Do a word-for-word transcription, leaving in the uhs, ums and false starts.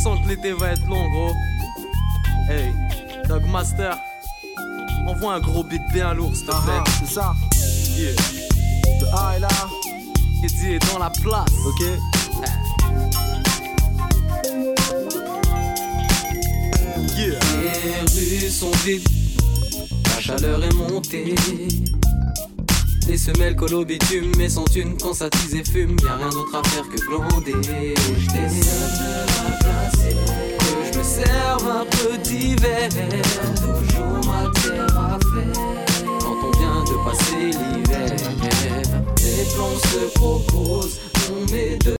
sens que l'été va être long, gros. Hey, Dogmaster, envoie un gros beat bien lourd, s'il te plaît. Ah, c'est ça. Yeah. Le A est là. Kiddy est dans la place. Ok. Yeah. Les rues sont vides, la chaleur est montée. Les semelles collent au bitume, mais sans thune, quand ça tease et fume, y'a rien d'autre à faire que glander. J'étais seul de la placer, que je me serve un petit verre, toujours matière à faire, quand on vient de passer l'hiver. Les plans se proposent, on met de